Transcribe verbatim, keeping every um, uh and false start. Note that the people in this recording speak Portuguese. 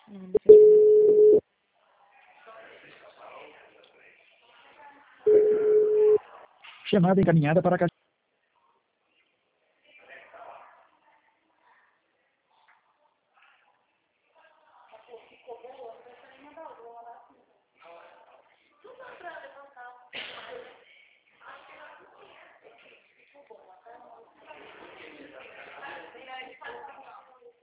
Não, não sei responder. Chamada encaminhada para a caixa.